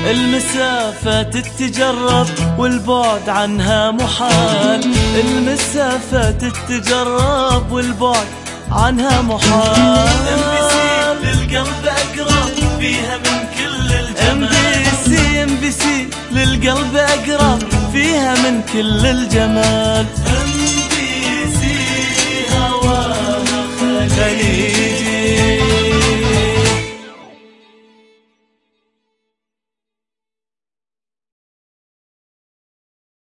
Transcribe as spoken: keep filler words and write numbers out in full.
المسافة تتجرب والبعد عنها محال، المسافة تتجرب والبعد عنها محال. ام بي سي للقلب اقرب فيها من كل الجمال، ام بي سي ام بي سي للقلب اقرب فيها من كل الجمال.